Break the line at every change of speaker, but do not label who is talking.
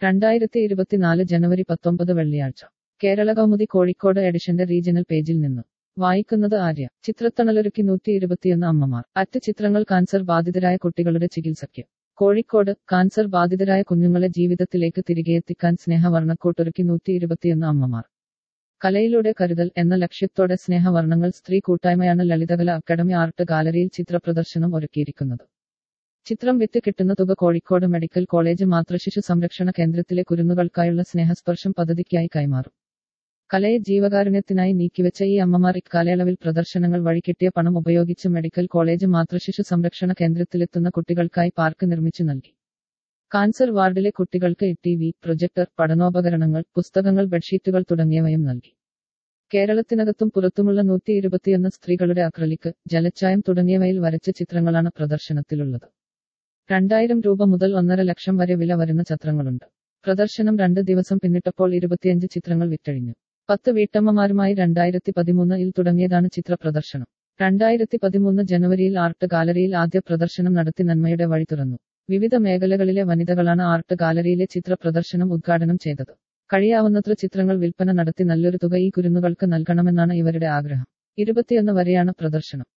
2024 ജനുവരി 19 വെള്ളിയാഴ്ച കേരള കൗമുദി കോഴിക്കോട് എഡിഷന്റെ റീജിയണൽ പേജിൽ നിന്ന് വായിക്കുന്നത് ആര്യ. ചിത്രത്തണലൊരുക്കി 121 അമ്മമാർ. ചിത്രങ്ങൾ കാൻസർ ബാധിതരായ കുട്ടികളുടെ ചികിത്സയ്ക്ക്. കോഴിക്കോട് കാൻസർ ബാധിതരായ കുഞ്ഞുങ്ങളെ ജീവിതത്തിലേക്ക് തിരികെയെത്തിക്കാൻ സ്നേഹവർണ്ണക്കൂട്ടൊരുക്കി 121 അമ്മമാർ. കലയിലൂടെ കരുതൽ എന്ന ലക്ഷ്യത്തോടെ സ്നേഹവർണ്ണങ്ങൾ സ്ത്രീ കൂട്ടായ്മയാണ് ലളിതകല അക്കാദമി ആർട്ട് ഗാലറിയിൽ ചിത്രപ്രദർശനം ഒരുക്കിയിരിക്കുന്നത്. ചിത്രം വിറ്റ് കിട്ടുന്ന തുക കോഴിക്കോട് മെഡിക്കൽ കോളേജ് മാതൃശിശു സംരക്ഷണ കേന്ദ്രത്തിലെ കുരുന്നുകൾക്കായുള്ള സ്നേഹസ്പർശം പദ്ധതിക്കായി കൈമാറും. കലയെ ജീവകാരുണ്യത്തിനായി നീക്കിവെച്ച ഈ അമ്മമാർ ഇക്കാലയളവിൽ പ്രദർശനങ്ങൾ വഴി കിട്ടിയ പണം ഉപയോഗിച്ച് മെഡിക്കൽ കോളേജ് മാതൃശിശു സംരക്ഷണ കേന്ദ്രത്തിലെത്തുന്ന കുട്ടികൾക്കായി പാർക്ക് നിർമ്മിച്ചു നൽകി. കാൻസർ വാർഡിലെ കുട്ടികൾക്ക് ടിവി, പ്രൊജക്ടർ, പഠനോപകരണങ്ങൾ, പുസ്തകങ്ങൾ, ബെഡ്ഷീറ്റുകൾ തുടങ്ങിയവയും നൽകി. കേരളത്തിനകത്തും പുറത്തുമുള്ള 121 സ്ത്രീകളുടെ അക്രലിക്, ജലച്ചായം തുടങ്ങിയവയിൽ വരച്ച ചിത്രങ്ങളാണ് പ്രദർശനത്തിലുള്ളത്. 2000 രൂപ മുതൽ 1.5 ലക്ഷം വരെ വില വരുന്ന ചിത്രങ്ങളുണ്ട്. പ്രദർശനം 2 ദിവസം പിന്നിട്ടപ്പോൾ 25 ചിത്രങ്ങൾ വിറ്റഴിഞ്ഞു. 10 വീട്ടമ്മമാരുമായി 2013-ൽ തുടങ്ങിയതാണ് ചിത്ര പ്രദർശനം. 2013 ജനുവരിയിൽ ആർട്ട് ഗാലറിയിൽ ആദ്യ പ്രദർശനം നടത്തി നന്മയുടെ വഴി തുറന്നു. വിവിധ മേഖലകളിലെ വനിതകളാണ് ആർട്ട് ഗാലറിയിലെ ചിത്ര പ്രദർശനം ഉദ്ഘാടനം ചെയ്തത്. കഴിയാവുന്നത്ര ചിത്രങ്ങൾ വിൽപ്പന നടത്തി നല്ലൊരു തുക ഈ കുരുന്നുകൾക്ക് നൽകണമെന്നാണ് ഇവരുടെ ആഗ്രഹം. 21 വരെയാണ് പ്രദർശനം.